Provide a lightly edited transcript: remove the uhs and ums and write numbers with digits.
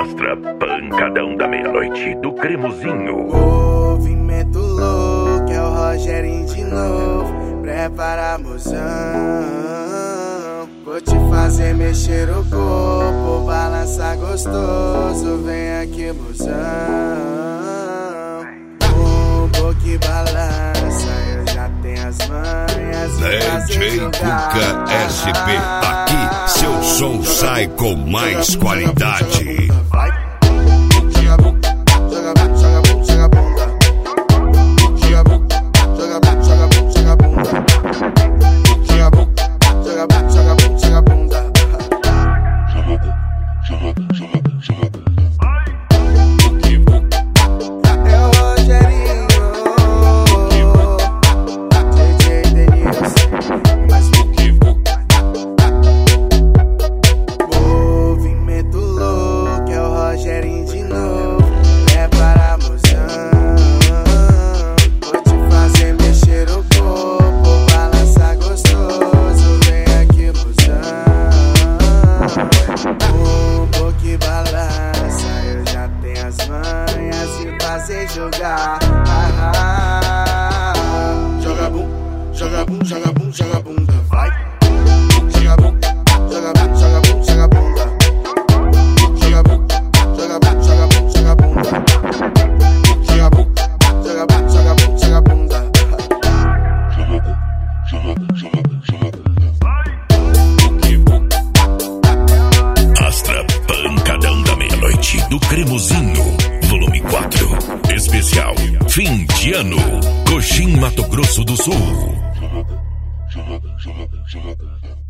Astra Pancadão da Meia-Noite do Cremosinho. Movimento louco, é o Rogerinho de novo. Prepara, mozão. Vou te fazer mexer o corpo, balançar gostoso. Vem aqui, mozão. Bumbo que balança, eu já tenho as manhas. DJ Cuca SP, aqui seu som sai com mais qualidade. Jogar, joga bum, joga bum, joga bum, joga bunda, vai. Joga bum, joga bum, joga bum, joga bunda. Joga bum, joga bum, joga bum, joga bunda. Joga bum, joga bum, joga bum, joga bunda. Joga bum, joga bum, joga bum, joga bunda. Astra Pancadão da Meia-Noite do Cremosinho, volume 4. Especial fim de ano, Coxim, Mato Grosso do Sul.